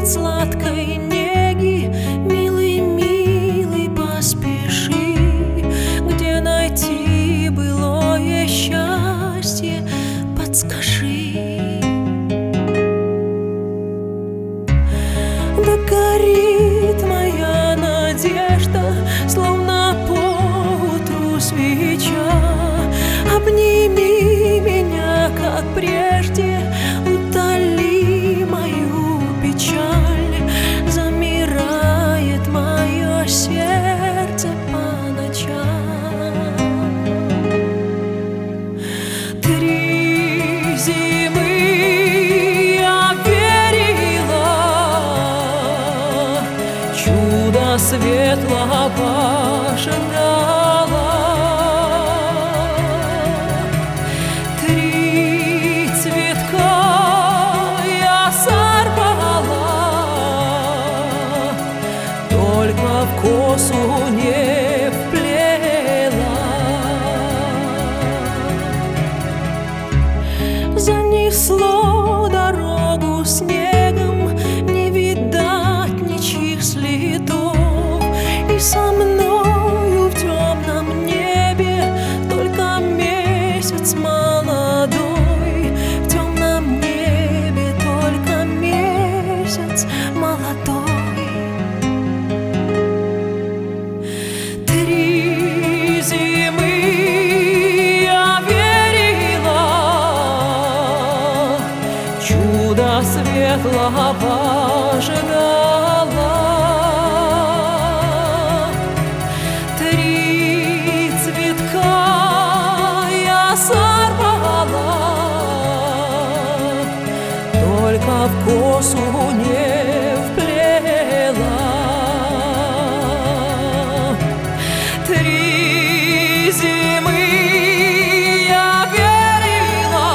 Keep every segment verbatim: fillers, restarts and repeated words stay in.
от сладкой неги, милый, милый, поспеши, где найти былое счастье, подскажи. Да горит моя надежда, словно поутру свеча. Обними меня, как прежде, утоли мою печаль. Замирает мое сердце по ночам. Три зимы я верила, чудо светлого ожидала. Три цветка я сорвала, только в косу не вплела. Занесло дорогу снегом, не видать ничьих следов. И со мною в темном небе только месяц молодой. В темном небе только месяц молодой. Три зимы я верила, чудо светлого ожидала. Три цветка я сорвала, только в косу не вплела. Три зимы я верила,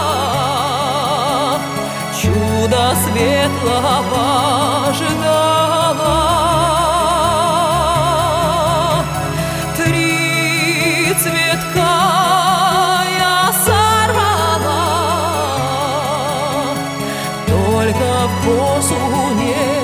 чудо светлого ожидала. Три цветка я сорвала, только в косу не